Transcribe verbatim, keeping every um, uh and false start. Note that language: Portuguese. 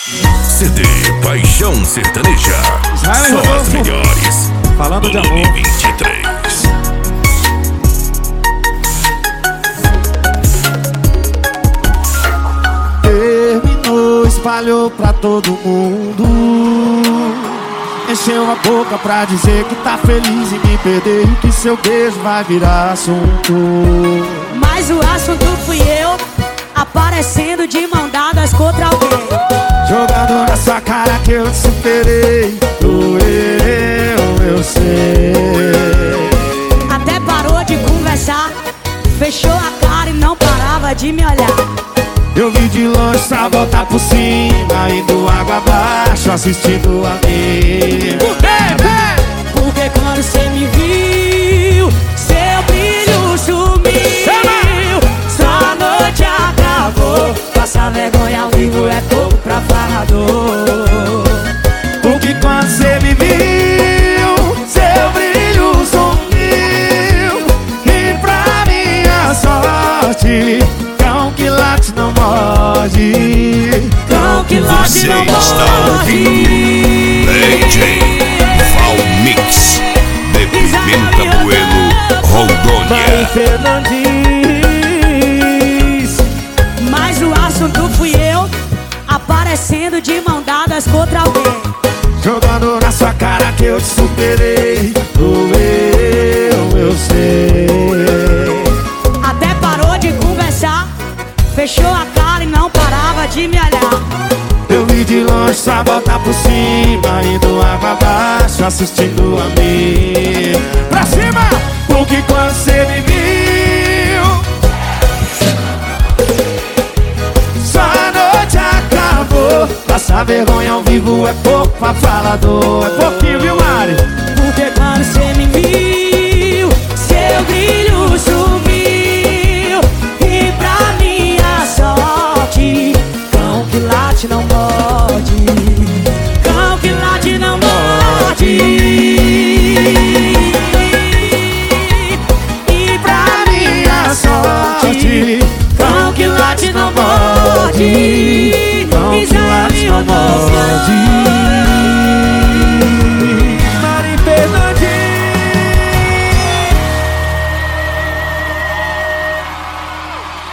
C D Paixão Sertaneja. Só as melhores. Falando de amor. dois mil e vinte e três. Terminou, espalhou pra todo mundo. Encheu a boca pra dizer que tá feliz em me perder e que seu beijo vai virar assunto. Mas o assunto fui eu, aparecendo de mão dadas contra alguém. Jogando na sua cara que eu te superei. Doeu, eu sei. Até parou de conversar, fechou a cara e não parava de me olhar. Eu vi de longe pra voltar por cima, indo água abaixo, assistindo a mim. Porque quando cê me viu, seu brilho sumiu. Sua noite acabou, passar vergonha ao vivo é pouco pra falador. Porque quando cê me viu, seu brilho sumiu. E pra minha sorte, cão que late não morde. Cão que late Você não está ouvindo D J Valmix de Pimenta Bueno, Rondônia. Fernandes. Mas o assunto fui eu, aparecendo de mão dadas contra alguém. Jogando na sua cara que eu te superei. Doeu, eu sei. Até parou de conversar, fechou a cara e não parava de me olhar. Eu vi de longe só voltar por cima, indo água abaixo, assistindo a mim. Pra cima! Porque quando cê me viu, só a noite acabou. Passar vergonha ao vivo é pouco pra falador. É pouquinho, viu, Mari? Porque quando cê me viu, seu brilho sumiu. E pra minha sorte, cão que late não morde. Cão que late não morde. E pra minha sorte, cão que late não morde. Cão que late não morde.